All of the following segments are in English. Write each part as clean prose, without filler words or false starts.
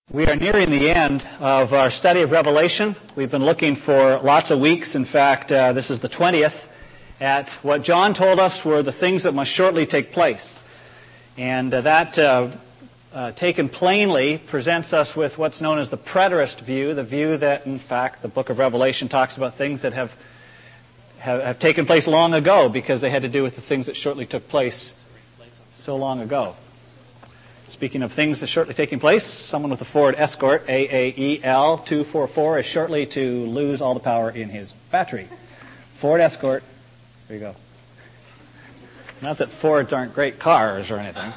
We are nearing the end of our study of Revelation. We've been looking for lots of weeks. In fact, this is the 20th, at what John told us were the things that must shortly take place. And that, taken plainly, presents us with what's known as the preterist view, the view that, in fact, the book of Revelation talks about things that have taken place long ago because they had to do with the things that shortly took place so long ago. Speaking of things that shortly taking place, someone with a Ford Escort, AAEL 244, is shortly to lose all the power in his battery. Ford Escort, there you go. Not that Fords aren't great cars or anything.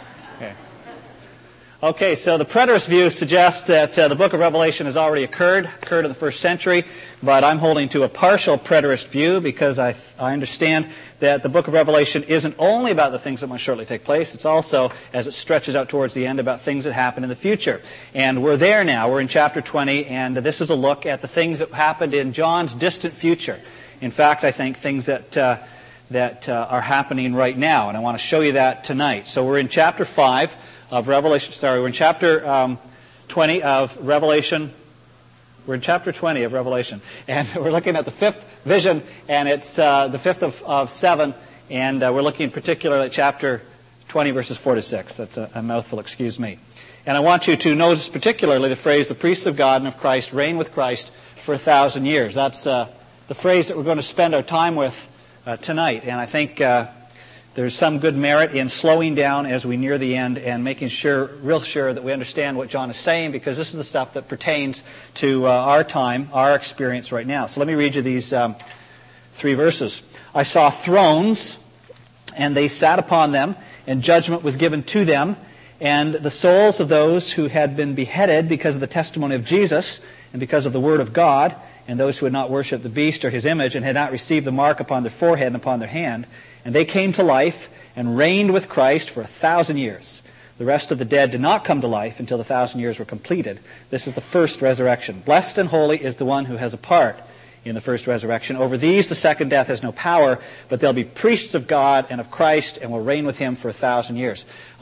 Okay, so the preterist view suggests that the book of Revelation has already occurred in the first century, but I'm holding to a partial preterist view because I understand that the book of Revelation isn't only about the things that must shortly take place, it's also, as it stretches out towards the end, about things that happen in the future. And we're there now, we're in chapter 20, and this is a look at the things that happened in John's distant future. In fact, I think things that are happening right now, and I want to show you that tonight. So we're in chapter 5 of Revelation, we're in chapter 20 of Revelation. We're in chapter 20 of Revelation, and we're looking at the fifth vision, and it's the fifth of seven, and we're looking in particular at chapter 20, verses 4 to 6. That's a mouthful, excuse me. And I want you to notice particularly the phrase, the priests of God and of Christ reign with Christ for 1,000 years. That's the phrase that we're going to spend our time with tonight, and I think there's some good merit in slowing down as we near the end and making real sure that we understand what John is saying, because this is the stuff that pertains to our time, our experience right now. So let me read you these three verses. I saw thrones, and they sat upon them, and judgment was given to them, and the souls of those who had been beheaded because of the testimony of Jesus and because of the word of God, and those who had not worshipped the beast or his image and had not received the mark upon their forehead and upon their hand, and they came to life and reigned with Christ for 1,000 years. The rest of the dead did not come to life until the 1,000 years were completed. This is the first resurrection. Blessed and holy is the one who has a part in the first resurrection. Over these the second death has no power, but they'll be priests of God and of Christ and will reign with him for 1,000 years.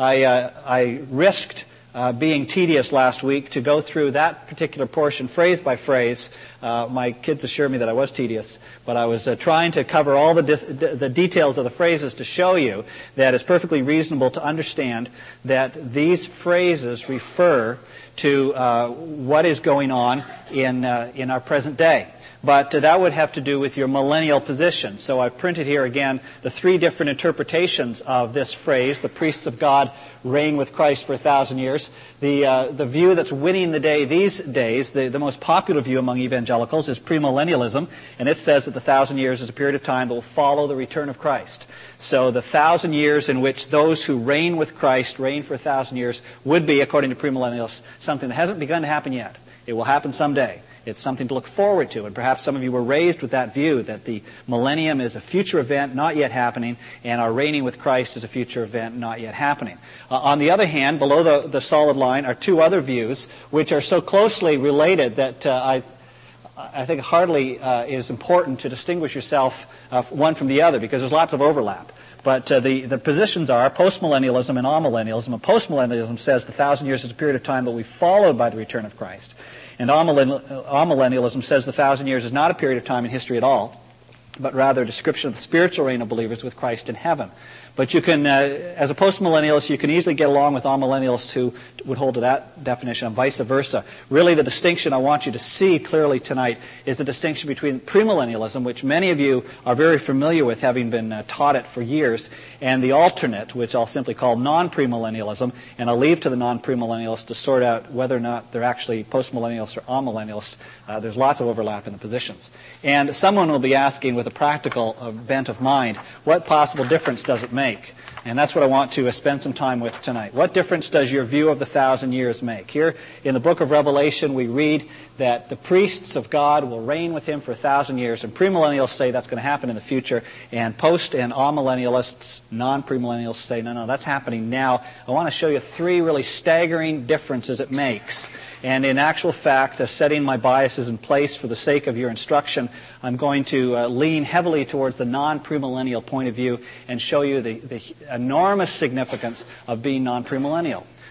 I risked being tedious last week to go through that particular portion phrase by phrase. My kids assured me that I was tedious, but I was trying to cover all the details of the phrases to show you that it's perfectly reasonable to understand that these phrases refer to what is going on in our present day. But that would have to do with your millennial position. So I've printed here again the three different interpretations of this phrase, the priests of God reign with Christ for 1,000 years. The view that's winning the day these days, the most popular view among evangelicals, is premillennialism, and it says that the 1,000 years is a period of time that will follow the return of Christ. So the 1,000 years in which those who reign with Christ reign for 1,000 years would be, according to premillennialists, something that hasn't begun to happen yet. It will happen someday. It's something to look forward to, and perhaps some of you were raised with that view, that the millennium is a future event not yet happening, and our reigning with Christ is a future event not yet happening. On the other hand, below the solid line are two other views, which are so closely related that I think hardly is important to distinguish yourself one from the other, because there's lots of overlap. But the positions are postmillennialism and amillennialism. And postmillennialism says the 1,000 years is a period of time that will be followed by the return of Christ. And amillennialism says the 1,000 years is not a period of time in history at all, but rather a description of the spiritual reign of believers with Christ in heaven. But you can, as a postmillennialist, you can easily get along with amillennialists who would hold to that definition, and vice versa. Really, the distinction I want you to see clearly tonight is the distinction between premillennialism, which many of you are very familiar with, having been taught it for years, and the alternate, which I'll simply call non-premillennialism, and I'll leave to the non-premillennialists to sort out whether or not they're actually postmillennialists or amillennialists. There's lots of overlap in the positions. And someone will be asking, with a practical bent of mind, what possible difference does it make? And that's what I want to spend some time with tonight. What difference does your view of the 1,000 years make? Here in the book of Revelation, we read that the priests of God will reign with him for 1,000 years, and premillennials say that's going to happen in the future, and post and amillennialists, non-premillennials, say, no, that's happening now. I want to show you three really staggering differences it makes. And in actual fact, setting my biases in place for the sake of your instruction, I'm going to lean heavily towards the non-premillennial point of view and show you the enormous significance of being non-premillennial.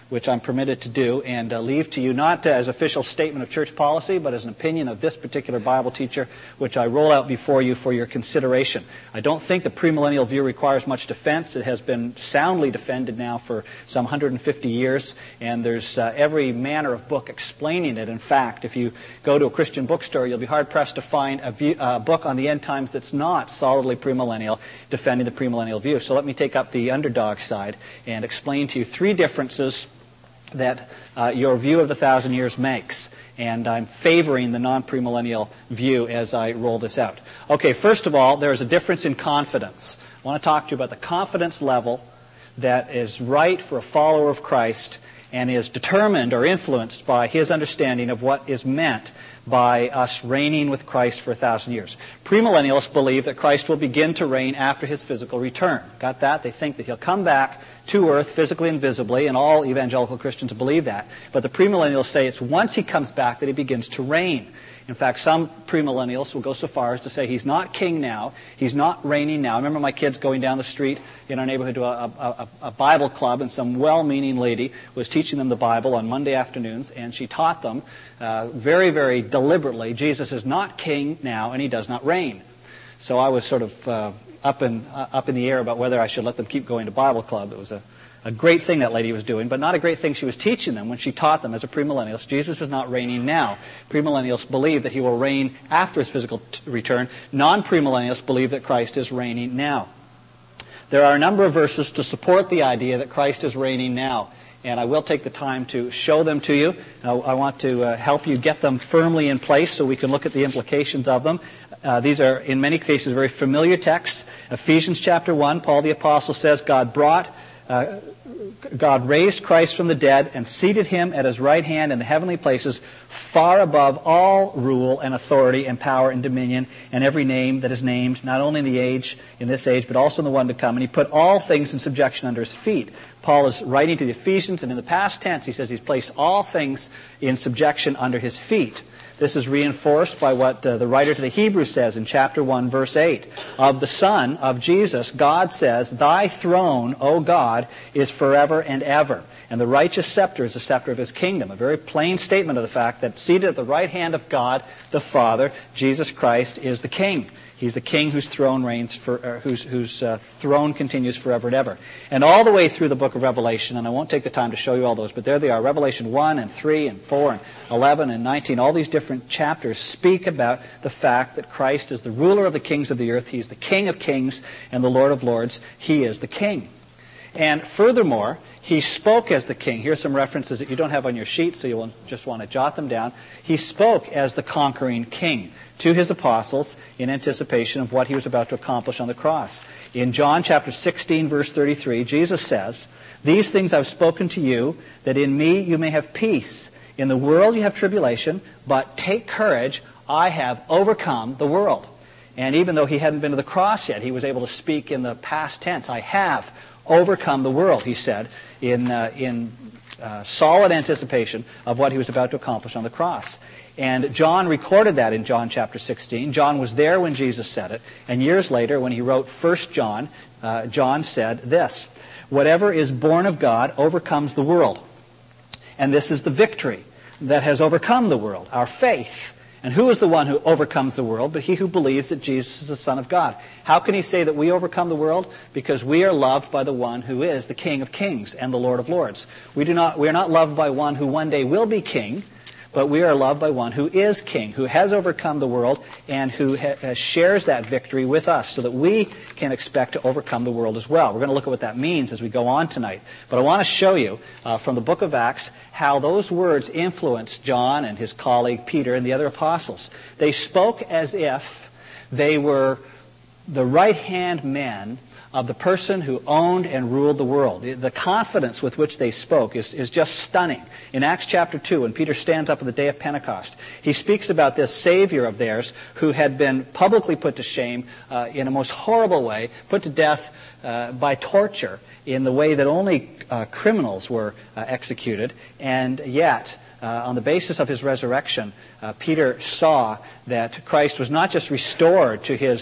which I'm permitted to do, and leave to you not as official statement of church policy, but as an opinion of this particular Bible teacher, which I roll out before you for your consideration. I don't think the premillennial view requires much defense. It has been soundly defended now for some 150 years, and there's every manner of book explaining it. In fact, if you go to a Christian bookstore, you'll be hard-pressed to find a book on the end times that's not solidly premillennial, defending the premillennial view. So let me take up the underdog side and explain to you three differences that your view of the 1,000 years makes. And I'm favoring the non-premillennial view as I roll this out. Okay, first of all, there's a difference in confidence. I want to talk to you about the confidence level that is right for a follower of Christ and is determined or influenced by his understanding of what is meant by us reigning with Christ for 1,000 years. Premillennialists believe that Christ will begin to reign after his physical return. Got that? They think that he'll come back to earth physically and visibly, and all evangelical Christians believe that. But the premillennials say it's once he comes back that he begins to reign. In fact, some premillennials will go so far as to say he's not king now, he's not reigning now. I remember my kids going down the street in our neighborhood to a Bible club, and some well-meaning lady was teaching them the Bible on Monday afternoons, and she taught them very, very deliberately, Jesus is not king now, and he does not reign. So I was sort of up in the air about whether I should let them keep going to Bible club. It was a great thing that lady was doing, but not a great thing she was teaching them when she taught them as a premillennialist. Jesus is not reigning now. Premillennials believe that he will reign after his physical return. Non-premillennials believe that Christ is reigning now. There are a number of verses to support the idea that Christ is reigning now, and I will take the time to show them to you. I want to help you get them firmly in place so we can look at the implications of them. These are, in many cases, very familiar texts. Ephesians chapter 1, Paul the Apostle says, God raised Christ from the dead and seated him at his right hand in the heavenly places, far above all rule and authority and power and dominion and every name that is named, not only in this age, but also in the one to come. And he put all things in subjection under his feet. Paul is writing to the Ephesians, and in the past tense he says he's placed all things in subjection under his feet. This is reinforced by what the writer to the Hebrews says in chapter 1, verse 8. Of the Son, of Jesus, God says, "Thy throne, O God, is forever and ever, and the righteous scepter is the scepter of his kingdom." A very plain statement of the fact that seated at the right hand of God the Father, Jesus Christ is the King. He's the King whose throne reigns whose throne continues forever and ever. And all the way through the book of Revelation, and I won't take the time to show you all those, but there they are. Revelation 1 and 3 and 4 and 11 and 19, all these different chapters speak about the fact that Christ is the ruler of the kings of the earth. He's the King of kings and the Lord of lords. He is the King. And furthermore, he spoke as the King. Here's some references that you don't have on your sheet, so you'll just want to jot them down. He spoke as the conquering King to his apostles in anticipation of what he was about to accomplish on the cross. In John chapter 16, verse 33, Jesus says, "These things I've spoken to you, that in me you may have peace. In the world you have tribulation, but take courage, I have overcome the world." And even though he hadn't been to the cross yet, he was able to speak in the past tense. I have overcome the world, he said, in solid anticipation of what he was about to accomplish on the cross. And John recorded that in John chapter 16. John was there when Jesus said it. And years later, when he wrote 1 John, John said this, "Whatever is born of God overcomes the world. And this is the victory that has overcome the world, our faith. And who is the one who overcomes the world but he who believes that Jesus is the Son of God?" How can he say that we overcome the world? Because we are loved by the one who is the King of kings and the Lord of lords. We are not loved by one who one day will be king, but we are loved by one who is King, who has overcome the world, and who shares that victory with us so that we can expect to overcome the world as well. We're going to look at what that means as we go on tonight. But I want to show you from the book of Acts how those words influenced John and his colleague Peter and the other apostles. They spoke as if they were the right-hand men of the person who owned and ruled the world. The confidence with which they spoke is just stunning. In Acts chapter 2, when Peter stands up on the day of Pentecost, he speaks about this Savior of theirs who had been publicly put to shame in a most horrible way, put to death by torture in the way that only criminals were executed, and yet on the basis of his resurrection, Peter saw that Christ was not just restored to his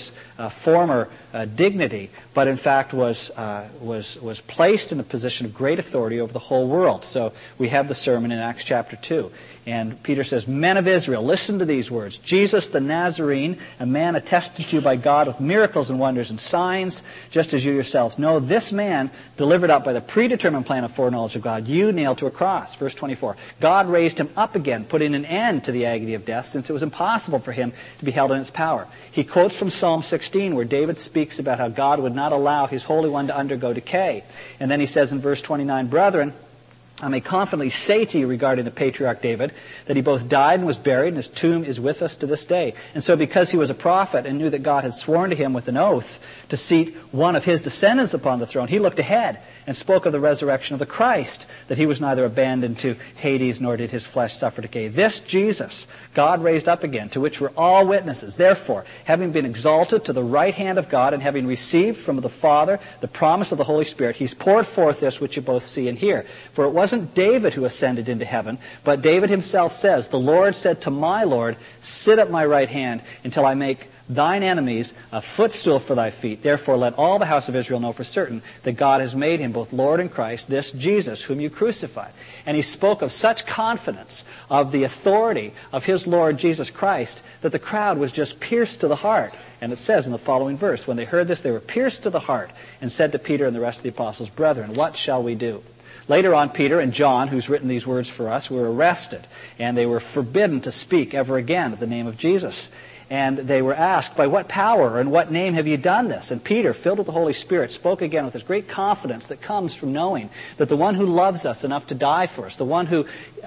former dignity, but in fact was placed in a position of great authority over the whole world. So we have the sermon in Acts chapter 2. And Peter says, "Men of Israel, listen to these words. Jesus the Nazarene, a man attested to you by God with miracles and wonders and signs, just as you yourselves know. This man, delivered up by the predetermined plan of foreknowledge of God, you nailed to a cross." Verse 24. "God raised him up again, putting an end to the agony of death, since it was impossible for him to be held in its power." He quotes from Psalm 16, where David speaks about how God would not allow his Holy One to undergo decay. And then he says in verse 29, "Brethren, I may confidently say to you regarding the patriarch David that he both died and was buried, and his tomb is with us to this day. And so because he was a prophet and knew that God had sworn to him with an oath to seat one of his descendants upon the throne, he looked ahead and spoke of the resurrection of the Christ, that he was neither abandoned to Hades nor did his flesh suffer decay. This Jesus God raised up again, to which we're all witnesses. Therefore, having been exalted to the right hand of God and having received from the Father the promise of the Holy Spirit, he's poured forth this which you both see and hear. For it wasn't David who ascended into heaven, but David himself says, 'The Lord said to my Lord, sit at my right hand until I make thine enemies a footstool for thy feet. Therefore let all the house of Israel know for certain that God has made him both Lord and Christ, this Jesus whom you crucified.'" And he spoke of such confidence of the authority of his Lord Jesus Christ that the crowd was just pierced to the heart. And it says in the following verse, "When they heard this, they were pierced to the heart and said to Peter and the rest of the apostles, 'Brethren, what shall we do?'" Later on, Peter and John, who's written these words for us, were arrested, and they were forbidden to speak ever again of the name of Jesus. And they were asked, "By what power or in what name have you done this?" And Peter, filled with the Holy Spirit, spoke again with this great confidence that comes from knowing that the one who loves us enough to die for us, the one who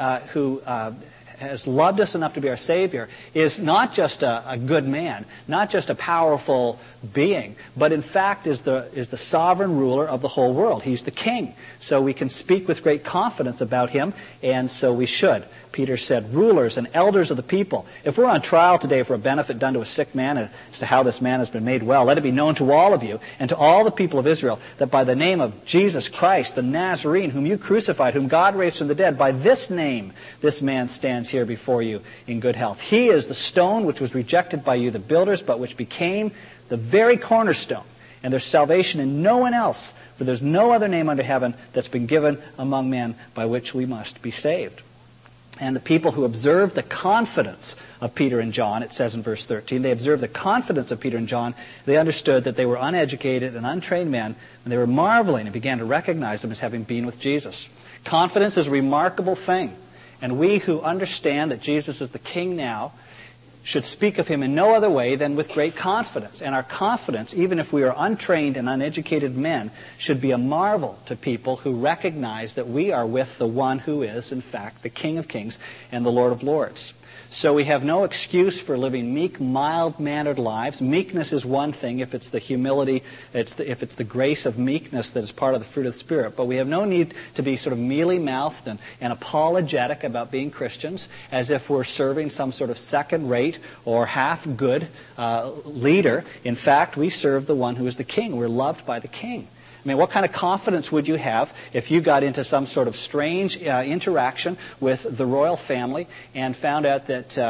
has loved us enough to be our Savior, is not just a good man, not just a powerful being, but in fact is the sovereign ruler of the whole world. He's the king. So we can speak with great confidence about him, and so we should. Peter said, "Rulers and elders of the people, if we're on trial today for a benefit done to a sick man as to how this man has been made well, let it be known to all of you and to all the people of Israel that by the name of Jesus Christ, the Nazarene, whom you crucified, whom God raised from the dead, by this name this man stands here before you in good health. He is the stone which was rejected by you, the builders, but which became the very cornerstone. And there's salvation in no one else, for there's no other name under heaven that's been given among men by which we must be saved." And the people who observed the confidence of Peter and John, it says in verse 13, they observed the confidence of Peter and John. They understood that they were uneducated and untrained men, and they were marveling and began to recognize them as having been with Jesus. Confidence is a remarkable thing. And we who understand that Jesus is the King now should speak of him in no other way than with great confidence. And our confidence, even if we are untrained and uneducated men, should be a marvel to people who recognize that we are with the one who is, in fact, the King of Kings and the Lord of Lords. So we have no excuse for living meek, mild-mannered lives. Meekness is one thing if it's the humility, if it's the grace of meekness that is part of the fruit of the Spirit. But we have no need to be sort of mealy-mouthed and apologetic about being Christians as if we're serving some sort of second-rate or half-good leader. In fact, we serve the one who is the King. We're loved by the King. I mean, what kind of confidence would you have if you got into some sort of strange interaction with the royal family and found out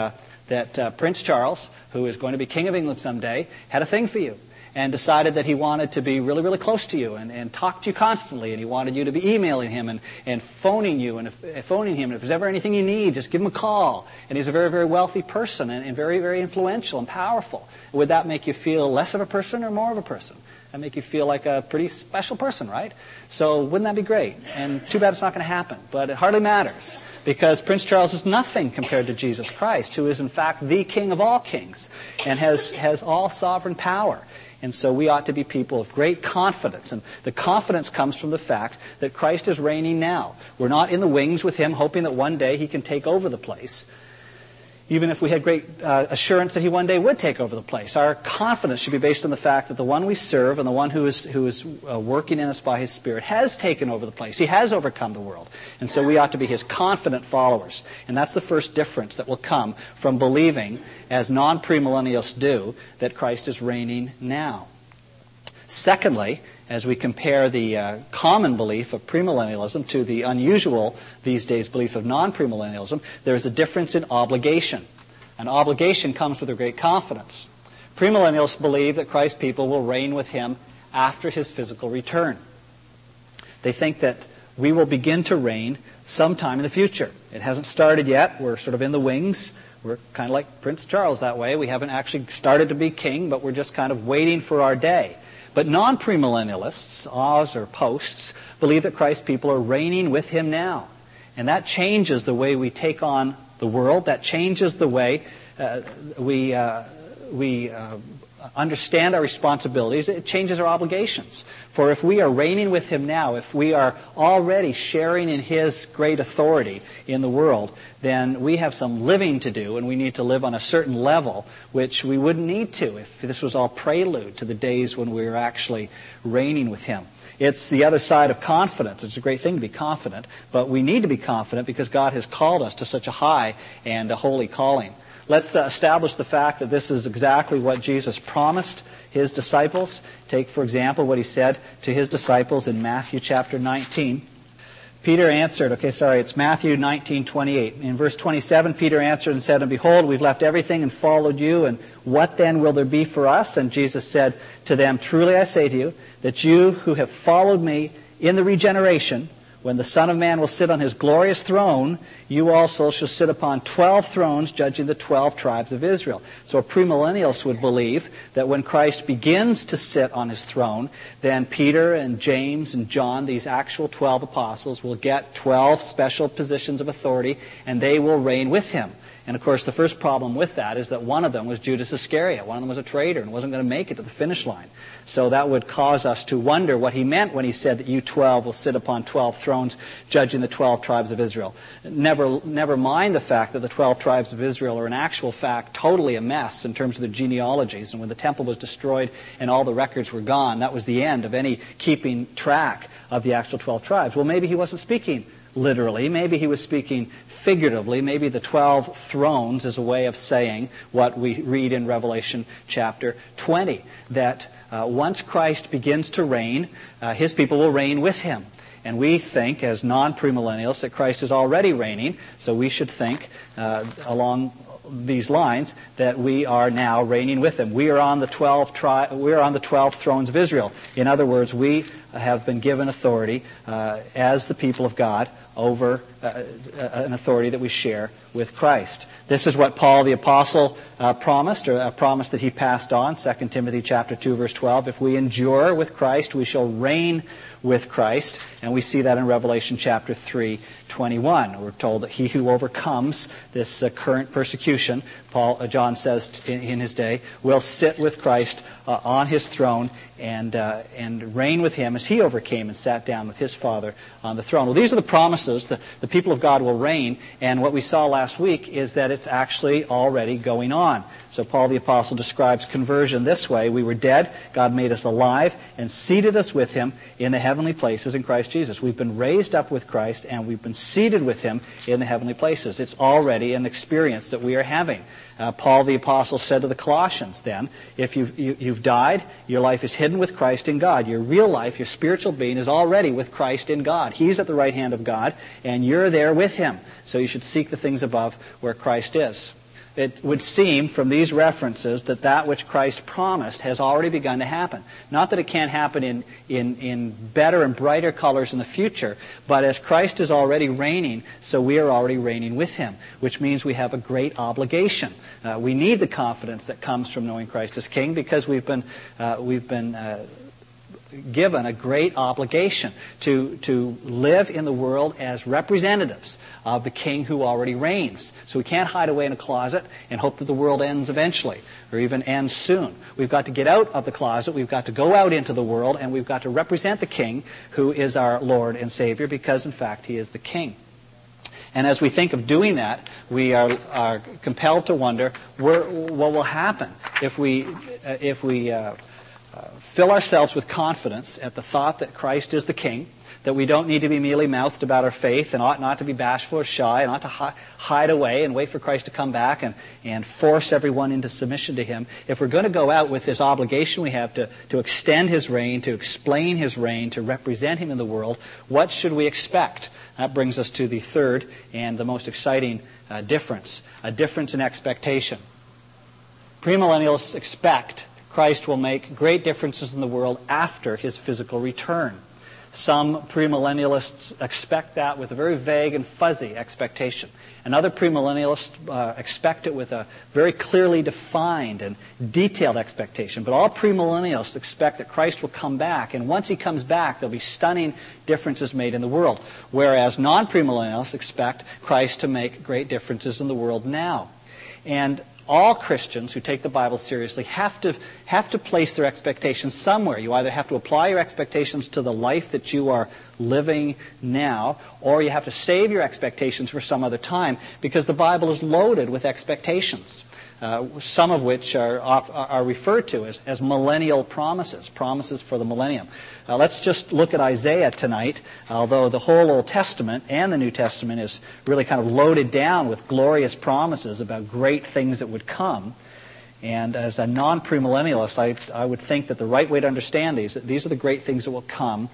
that Prince Charles, who is going to be King of England someday, had a thing for you and decided that he wanted to be really, really close to you and talk to you constantly, and he wanted you to be emailing him and phoning you and phoning him. And if there's ever anything you need, just give him a call. And he's a very, very wealthy person and very, very influential and powerful. Would that make you feel less of a person or more of a person? That make you feel like a pretty special person, right? So wouldn't that be great? And too bad it's not going to happen. But it hardly matters, because Prince Charles is nothing compared to Jesus Christ, who is in fact the King of all kings and has all sovereign power. And so we ought to be people of great confidence. And the confidence comes from the fact that Christ is reigning now. We're not in the wings with him, hoping that one day he can take over the place, even if we had great assurance that he one day would take over the place. Our confidence should be based on the fact that the one we serve and the one who is working in us by his Spirit has taken over the place. He has overcome the world. And so we ought to be his confident followers. And that's the first difference that will come from believing, as non-premillennialists do, that Christ is reigning now. Secondly, as we compare the common belief of premillennialism to the unusual these days belief of non-premillennialism, there is a difference in obligation. An obligation comes with a great confidence. Premillennialists believe that Christ's people will reign with him after his physical return. They think that we will begin to reign sometime in the future. It hasn't started yet. We're sort of in the wings. We're kind of like Prince Charles that way. We haven't actually started to be king, but we're just kind of waiting for our day. But non-premillennialists, Oz or posts, believe that Christ's people are reigning with him now. And that changes the way we take on the world. That changes the way we understand our responsibilities. It changes our obligations. For if we are reigning with him now, if we are already sharing in his great authority in the world, then we have some living to do, and we need to live on a certain level, which we wouldn't need to if this was all prelude to the days when we were actually reigning with him. It's the other side of confidence. It's a great thing to be confident, but we need to be confident because God has called us to such a high and a holy calling. Let's establish the fact that this is exactly what Jesus promised his disciples. Take, for example, what he said to his disciples in Matthew chapter 19. Peter answered, it's Matthew 19:28. In verse 27, Peter answered and said, "And behold, we've left everything and followed you, and what then will there be for us?" And Jesus said to them, "Truly I say to you, that you who have followed me in the regeneration, when the Son of Man will sit on his glorious throne, you also shall sit upon 12 thrones, judging the 12 tribes of Israel." So a premillennialist would believe that when Christ begins to sit on his throne, then Peter and James and John, these actual 12 apostles, will get 12 special positions of authority, and they will reign with him. And of course, the first problem with that is that one of them was Judas Iscariot. One of them was a traitor and wasn't going to make it to the finish line. So that would cause us to wonder what he meant when he said that you 12 will sit upon 12 thrones, judging the 12 tribes of Israel. Never mind the fact that the 12 tribes of Israel are in actual fact totally a mess in terms of their genealogies. And when the temple was destroyed and all the records were gone, that was the end of any keeping track of the actual 12 tribes. Well, maybe he wasn't speaking literally. Maybe he was speaking figuratively. Maybe the 12 thrones is a way of saying what we read in Revelation chapter 20, that once Christ begins to reign, his people will reign with him. And we think, as non-premillennials, that Christ is already reigning, so we should think along these lines that we are now reigning with him. We are on the 12 thrones of Israel. In other words, we have been given authority as the people of God over an authority that we share with Christ. This is what Paul the Apostle promised, or a promise that he passed on, 2 Timothy chapter 2, verse 12. If we endure with Christ, we shall reign with Christ. And we see that in Revelation chapter 3:21. We're told that he who overcomes this current persecution, John says in his day, will sit with Christ on his throne and reign with him as he overcame and sat down with his Father on the throne. Well, these are the promises. The people of God will reign, and what we saw last week is that it's actually already going on. So Paul the Apostle describes conversion this way: we were dead, God made us alive, and seated us with him in the heavenly places in Christ Jesus. We've been raised up with Christ, and we've been seated with him in the heavenly places. It's already an experience that we are having. Paul the Apostle said to the Colossians then, if you've died, your life is hidden with Christ in God. Your real life, your spiritual being, is already with Christ in God. He's at the right hand of God, and you're there with him. So you should seek the things above where Christ is. It would seem from these references that that which Christ promised has already begun to happen. Not that it can't happen in better and brighter colors in the future, but as Christ is already reigning, so we are already reigning with him, which means we have a great obligation. We need the confidence that comes from knowing Christ as King, because we've been given a great obligation to live in the world as representatives of the King who already reigns. So we can't hide away in a closet and hope that the world ends eventually, or even ends soon. We've got to get out of the closet, we've got to go out into the world, and we've got to represent the King who is our Lord and Savior, because in fact he is the King. And as we think of doing that, we are compelled to wonder what will happen if we fill ourselves with confidence at the thought that Christ is the King, that we don't need to be mealy-mouthed about our faith, and ought not to be bashful or shy, and ought to hide away and wait for Christ to come back and force everyone into submission to him. If we're going to go out with this obligation we have to extend his reign, to explain his reign, to represent him in the world, what should we expect? That brings us to the third and the most exciting difference, a difference in expectation. Premillennialists expect Christ will make great differences in the world after his physical return. Some premillennialists expect that with a very vague and fuzzy expectation. And other premillennialists expect it with a very clearly defined and detailed expectation. But all premillennialists expect that Christ will come back, and once he comes back, there'll be stunning differences made in the world. Whereas non-premillennialists expect Christ to make great differences in the world now. And all Christians who take the Bible seriously have to place their expectations somewhere. You either have to apply your expectations to the life that you are living now, or you have to save your expectations for some other time, because the Bible is loaded with expectations, some of which are referred to as millennial promises for the millennium. Let's just look at Isaiah tonight, although the whole Old Testament and the New Testament is really kind of loaded down with glorious promises about great things that would come. And as a non-premillennialist, I would think that the right way to understand these are the great things that will come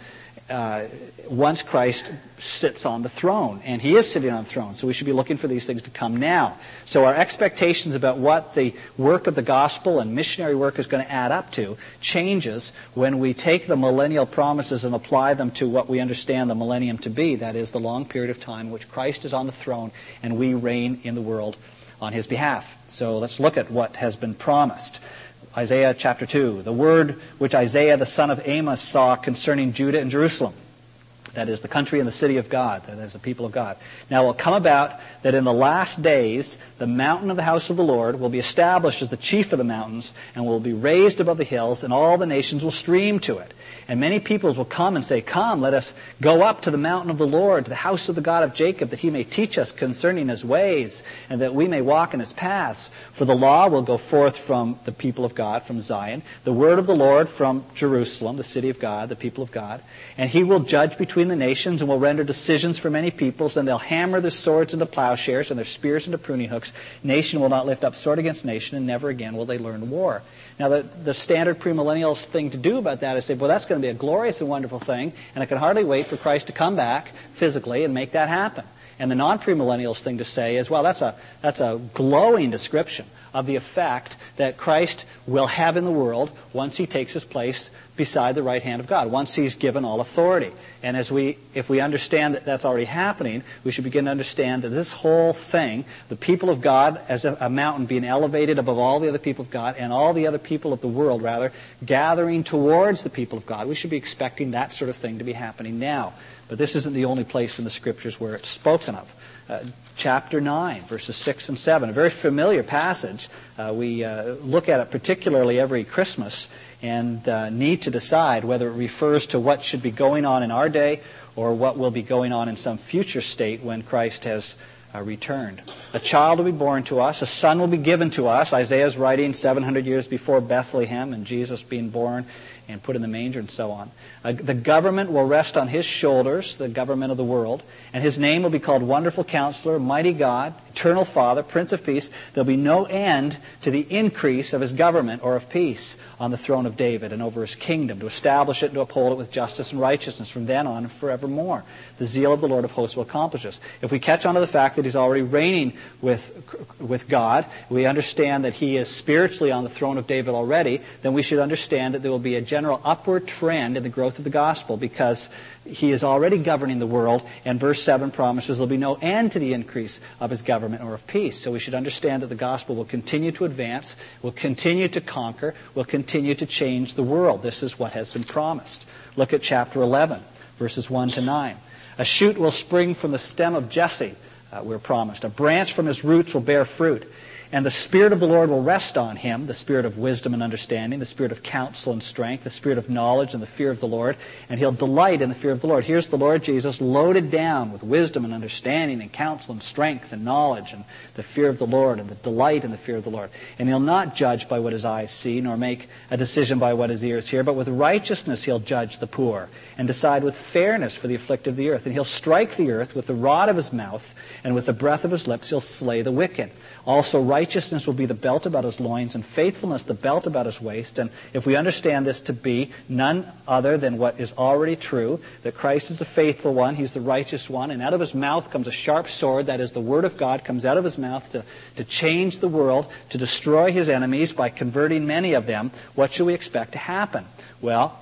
once Christ sits on the throne. And he is sitting on the throne, so we should be looking for these things to come now. So our expectations about what the work of the gospel and missionary work is going to add up to changes when we take the millennial promises and apply them to what we understand the millennium to be. That is the long period of time in which Christ is on the throne and we reign in the world on his behalf. So let's look at what has been promised. Isaiah chapter 2, the word which Isaiah the son of Amos saw concerning Judah and Jerusalem. That is the country and the city of God, that is the people of God. Now it will come about that in the last days the mountain of the house of the Lord will be established as the chief of the mountains and will be raised above the hills, and all the nations will stream to it. And many peoples will come and say, "Come, let us go up to the mountain of the Lord, to the house of the God of Jacob, that he may teach us concerning his ways, and that we may walk in his paths. For the law will go forth from the people of God, from Zion, the word of the Lord from Jerusalem, the city of God, the people of God. And he will judge between the nations and will render decisions for many peoples, and they'll hammer their swords into plowshares and their spears into pruning hooks. Nation will not lift up sword against nation, and never again will they learn war." Now, the standard premillennials thing to do about that is say, well, that's going to be a glorious and wonderful thing, and I can hardly wait for Christ to come back physically and make that happen. And the non-premillennials thing to say is, well, that's a glowing description of the effect that Christ will have in the world once he takes his place beside the right hand of God, once he's given all authority. And if we understand that that's already happening, we should begin to understand that this whole thing, the people of God as a mountain being elevated above all the other people of God, and all the other people of the world, rather, gathering towards the people of God, we should be expecting that sort of thing to be happening now. But this isn't the only place in the Scriptures where it's spoken of. Chapter 9, verses 6 and 7, a very familiar passage. We look at it particularly every Christmas and need to decide whether it refers to what should be going on in our day or what will be going on in some future state when Christ has returned. A child will be born to us, a son will be given to us. Isaiah's writing 700 years before Bethlehem and Jesus being born and put in the manger and so on. The government will rest on his shoulders, the government of the world, and his name will be called Wonderful Counselor, Mighty God, Eternal Father, Prince of Peace. There'll be no end to the increase of his government or of peace on the throne of David and over his kingdom, to establish it and to uphold it with justice and righteousness from then on and forevermore. The zeal of the Lord of hosts will accomplish this. If we catch on to the fact that he's already reigning with God, we understand that he is spiritually on the throne of David already, then we should understand that there will be a general upward trend in the growth of the gospel, because he is already governing the world, and verse 7 promises there will be no end to the increase of his government or of peace. So we should understand that the gospel will continue to advance, will continue to conquer, will continue to change the world. This is what has been promised. Look at chapter 11, verses 1 to 9. A shoot will spring from the stem of Jesse, we're promised. A branch from his roots will bear fruit. And the Spirit of the Lord will rest on him, the Spirit of wisdom and understanding, the Spirit of counsel and strength, the Spirit of knowledge and the fear of the Lord. And he'll delight in the fear of the Lord. Here's the Lord Jesus loaded down with wisdom and understanding and counsel and strength and knowledge and the fear of the Lord and the delight in the fear of the Lord. And he'll not judge by what his eyes see, nor make a decision by what his ears hear, but with righteousness he'll judge the poor and decide with fairness for the afflicted of the earth. And he'll strike the earth with the rod of his mouth, and with the breath of his lips he'll slay the wicked. Also righteousness righteousness will be the belt about his loins, and faithfulness the belt about his waist. And if we understand this to be none other than what is already true, that Christ is the faithful one, he's the righteous one, and out of his mouth comes a sharp sword, that is the word of God, comes out of his mouth to change the world, to destroy his enemies by converting many of them, what should we expect to happen? Well,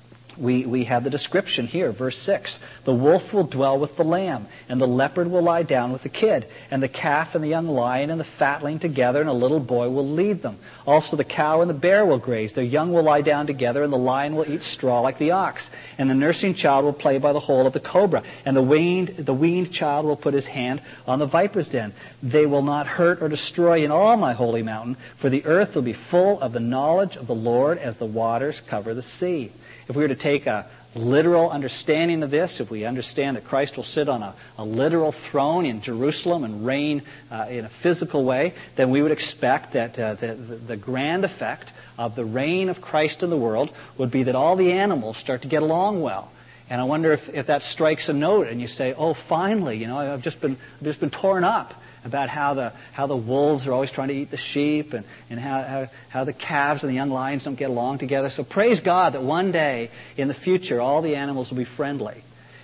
we have the description here, verse 6. The wolf will dwell with the lamb, and the leopard will lie down with the kid, and the calf and the young lion and the fatling together, and a little boy will lead them. Also the cow and the bear will graze. Their young will lie down together, and the lion will eat straw like the ox. And the nursing child will play by the hole of the cobra, and the weaned child will put his hand on the viper's den. They will not hurt or destroy in all my holy mountain, for the earth will be full of the knowledge of the Lord as the waters cover the sea. If we were to take a literal understanding of this, if we understand that Christ will sit on a literal throne in Jerusalem and reign in a physical way, then we would expect that the grand effect of the reign of Christ in the world would be that all the animals start to get along well. And I wonder if that strikes a note and you say, oh, finally, I've just been torn up about how the wolves are always trying to eat the sheep, and how the calves and the young lions don't get along together. So praise God that one day in the future all the animals will be friendly.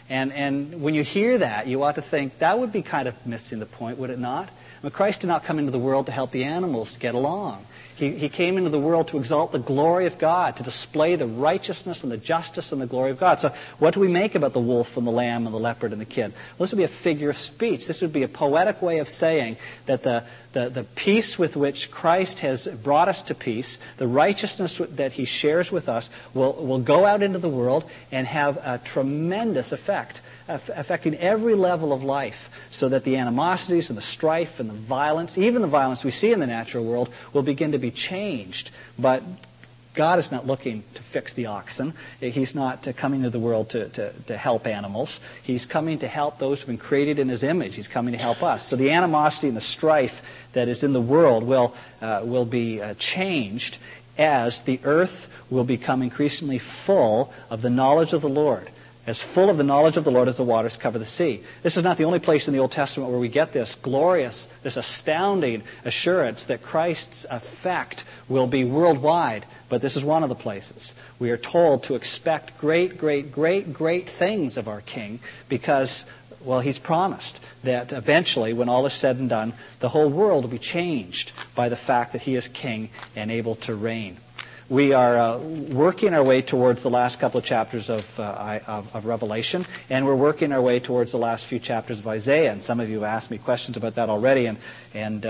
And when you hear that, you ought to think that would be kind of missing the point, would it not? I mean, Christ did not come into the world to help the animals get along. He came into the world to exalt the glory of God, to display the righteousness and the justice and the glory of God. So what do we make about the wolf and the lamb and the leopard and the kid? Well, this would be a figure of speech. This would be a poetic way of saying that the peace with which Christ has brought us to peace, the righteousness that he shares with us, will go out into the world and have a tremendous effect, affecting every level of life, so that the animosities and the strife and the violence, even the violence we see in the natural world, will begin to be changed. But God is not looking to fix the oxen. He's not coming to the world to help animals. He's coming to help those who have been created in his image. He's coming to help us. So the animosity and the strife that is in the world will be changed as the earth will become increasingly full of the knowledge of the Lord. As full of the knowledge of the Lord as the waters cover the sea. This is not the only place in the Old Testament where we get this glorious, this astounding assurance that Christ's effect will be worldwide. But this is one of the places. We are told to expect great, great, great, great things of our King because, well, he's promised that eventually, when all is said and done, the whole world will be changed by the fact that he is King and able to reign. We are working our way towards the last couple of chapters of Revelation, and we're working our way towards the last few chapters of Isaiah. And some of you have asked me questions about that already, and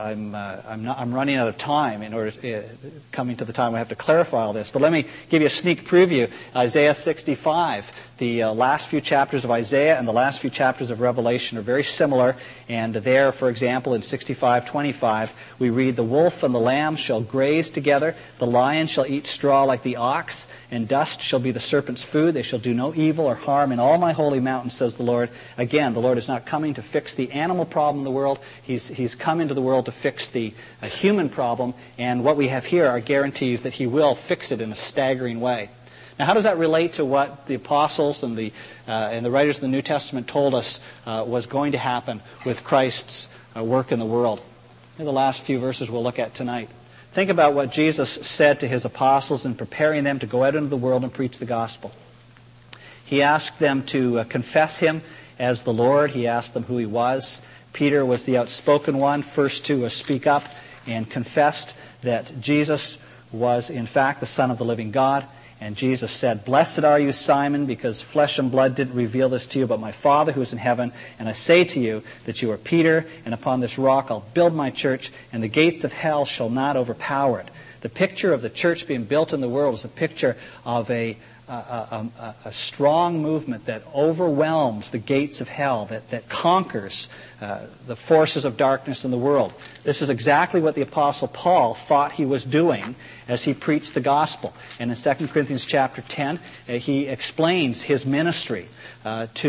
I'm running out of time in order coming to the time I have to clarify all this. But let me give you a sneak preview. Isaiah 65. The last few chapters of Isaiah and the last few chapters of Revelation are very similar. And there, for example, in 65:25, we read, "The wolf and the lamb shall graze together, the lion shall eat straw like the ox, and dust shall be the serpent's food. They shall do no evil or harm in all my holy mountain," says the Lord. Again, the Lord is not coming to fix the animal problem in the world. He's come into the world to fix the human problem. And what we have here are guarantees that he will fix it in a staggering way. Now, how does that relate to what the apostles and the writers of the New Testament told us was going to happen with Christ's work in the world? Here are the last few verses we'll look at tonight. Think about what Jesus said to his apostles in preparing them to go out into the world and preach the gospel. He asked them to confess him as the Lord. He asked them who he was. Peter was the outspoken one, first to speak up and confessed that Jesus was in fact the Son of the living God. And Jesus said, "Blessed are you, Simon, because flesh and blood didn't reveal this to you, but my Father who is in heaven. And I say to you that you are Peter, and upon this rock I'll build my church, and the gates of hell shall not overpower it." The picture of the church being built in the world is a picture of a strong movement that overwhelms the gates of hell, that conquers the forces of darkness in the world. This is exactly what the Apostle Paul thought he was doing as he preached the gospel. And in 2 Corinthians chapter 10, he explains his ministry to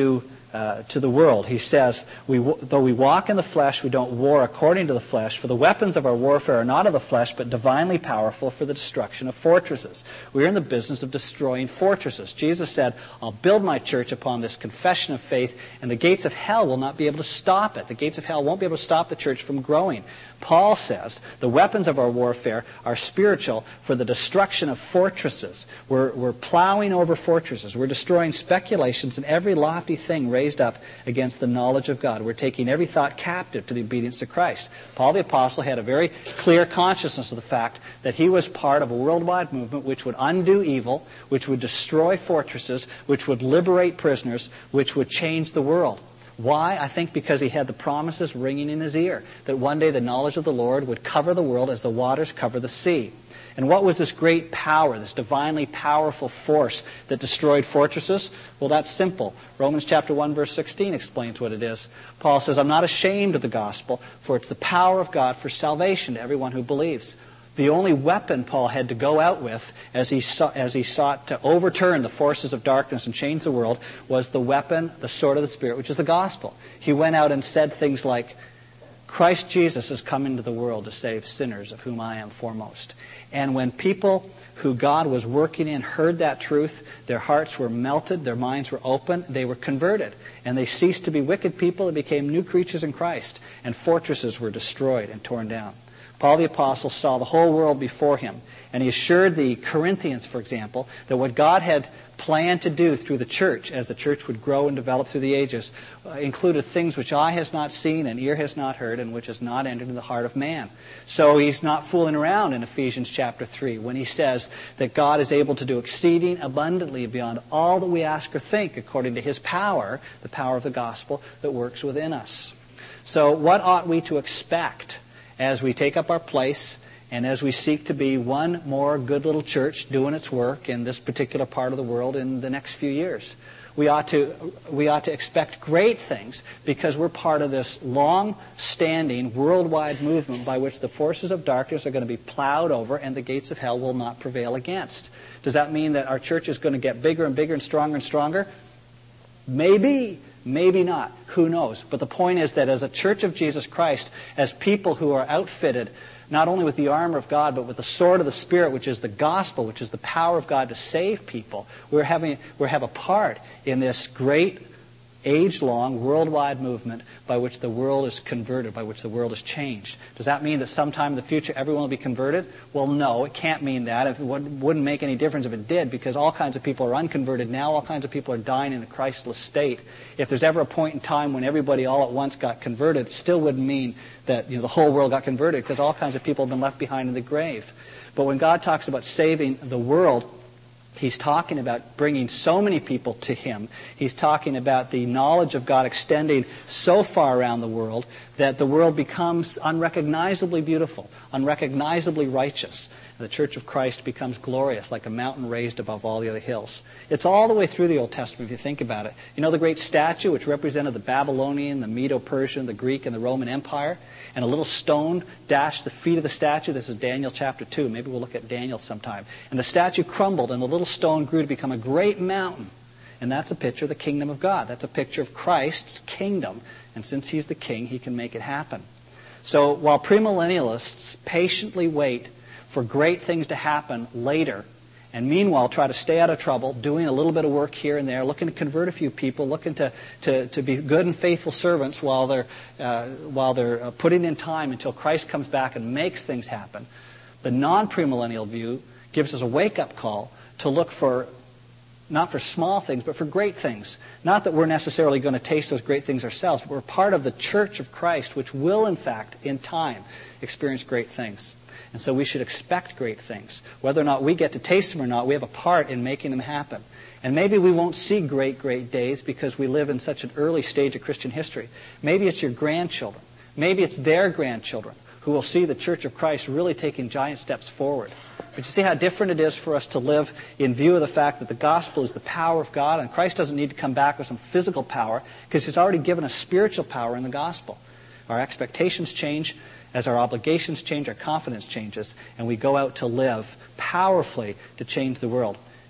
to the world. He says, though we walk in the flesh, we don't war according to the flesh, for the weapons of our warfare are not of the flesh, but divinely powerful for the destruction of fortresses. We're in the business of destroying fortresses. Jesus said, I'll build my church upon this confession of faith, and the gates of hell will not be able to stop it. The gates of hell won't be able to stop the church from growing. Paul says the weapons of our warfare are spiritual for the destruction of fortresses. We're plowing over fortresses. We're destroying speculations and every lofty thing raised up against the knowledge of God. We're taking every thought captive to the obedience of Christ. Paul the Apostle had a very clear consciousness of the fact that he was part of a worldwide movement which would undo evil, which would destroy fortresses, which would liberate prisoners, which would change the world. Why? I think because he had the promises ringing in his ear, that one day the knowledge of the Lord would cover the world as the waters cover the sea. And what was this great power, this divinely powerful force that destroyed fortresses? Well, that's simple. Romans chapter 1, verse 16 explains what it is. Paul says, I'm not ashamed of the gospel, for it's the power of God for salvation to everyone who believes. The only weapon Paul had to go out with as he sought to overturn the forces of darkness and change the world was the weapon, the sword of the Spirit, which is the gospel. He went out and said things like, Christ Jesus has come into the world to save sinners, of whom I am foremost. And when people who God was working in heard that truth, their hearts were melted, their minds were open, they were converted. And they ceased to be wicked people and became new creatures in Christ. And fortresses were destroyed and torn down. Paul the Apostle saw the whole world before him, and he assured the Corinthians, for example, that what God had planned to do through the church, as the church would grow and develop through the ages, included things which eye has not seen and ear has not heard and which has not entered into the heart of man. So he's not fooling around in Ephesians chapter 3 when he says that God is able to do exceeding abundantly beyond all that we ask or think according to his power, the power of the gospel that works within us. So what ought we to expect as we take up our place and as we seek to be one more good little church doing its work in this particular part of the world in the next few years? We ought to expect great things because we're part of this long-standing worldwide movement by which the forces of darkness are going to be plowed over and the gates of hell will not prevail against. Does that mean that our church is going to get bigger and bigger and stronger? Maybe. Maybe not. Who knows? But the point is that as a church of Jesus Christ, as people who are outfitted not only with the armor of God, but with the sword of the Spirit, which is the gospel, which is the power of God to save people, we have a part in this great age-long worldwide movement by which the world is converted, by which the world is changed. Does that mean that sometime in the future everyone will be converted? Well, no, it can't mean that. It wouldn't make any difference if it did, because all kinds of people are unconverted now. All kinds of people are dying in a Christless state. If there's ever a point in time when everybody all at once got converted, it still wouldn't mean that the whole world got converted, because all kinds of people have been left behind in the grave. But when God talks about saving the world, He's talking about bringing so many people to Him. He's talking about the knowledge of God extending so far around the world that the world becomes unrecognizably beautiful, unrecognizably righteous. The Church of Christ becomes glorious, like a mountain raised above all the other hills. It's all the way through the Old Testament, if you think about it. You know the great statue which represented the Babylonian, the Medo-Persian, the Greek, and the Roman Empire? And a little stone dashed the feet of the statue. This is Daniel chapter 2. Maybe we'll look at Daniel sometime. And the statue crumbled, and the little stone grew to become a great mountain. And that's a picture of the kingdom of God. That's a picture of Christ's kingdom. And since He's the king, He can make it happen. So while premillennialists patiently wait for great things to happen later, and meanwhile try to stay out of trouble, doing a little bit of work here and there, looking to convert a few people, looking to be good and faithful servants while they're putting in time until Christ comes back and makes things happen, the non-premillennial view gives us a wake-up call to look for, not for small things, but for great things. Not that we're necessarily going to taste those great things ourselves, but we're part of the Church of Christ, which will, in fact, in time, experience great things. And so we should expect great things. Whether or not we get to taste them or not, we have a part in making them happen. And maybe we won't see great days because we live in such an early stage of Christian history. Maybe it's your grandchildren. Maybe it's their grandchildren who will see the Church of Christ really taking giant steps forward. But you see how different it is for us to live in view of the fact that the gospel is the power of God, and Christ doesn't need to come back with some physical power because He's already given us spiritual power in the gospel. Our expectations change. As our obligations change, our confidence changes, and we go out to live powerfully to change the world.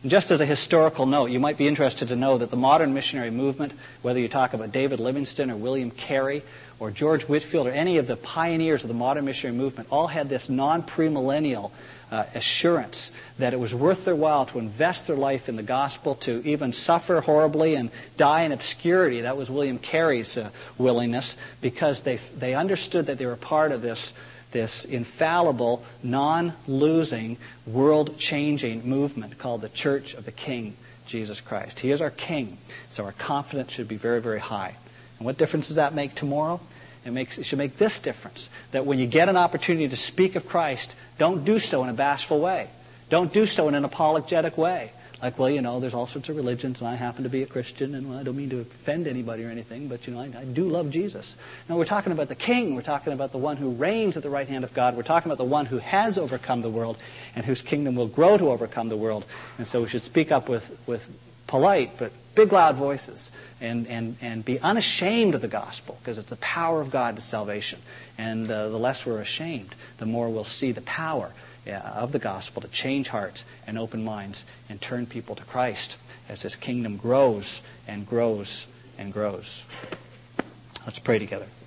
And just as a historical note, you might be interested to know that the modern missionary movement, whether you talk about David Livingstone or William Carey or George Whitefield or any of the pioneers of the modern missionary movement, all had this non-premillennial assurance that it was worth their while to invest their life in the gospel, to even suffer horribly and die in obscurity. That was William Carey's willingness, because they understood that they were part of this infallible, non-losing, world-changing movement called the Church of the King, Jesus Christ. He is our King, so our confidence should be very, very high. And what difference does that make tomorrow? It should make this difference, that when you get an opportunity to speak of Christ, don't do so in a bashful way. Don't do so in an apologetic way. Like, well, there's all sorts of religions, and I happen to be a Christian, and I don't mean to offend anybody or anything, but, I do love Jesus. No, we're talking about the King. We're talking about the one who reigns at the right hand of God. We're talking about the one who has overcome the world and whose kingdom will grow to overcome the world. And so we should speak up with polite but big, loud voices and be unashamed of the gospel, because it's the power of God to salvation. And the less we're ashamed, the more we'll see the power of the gospel to change hearts and open minds and turn people to Christ as His kingdom grows and grows and grows. Let's pray together.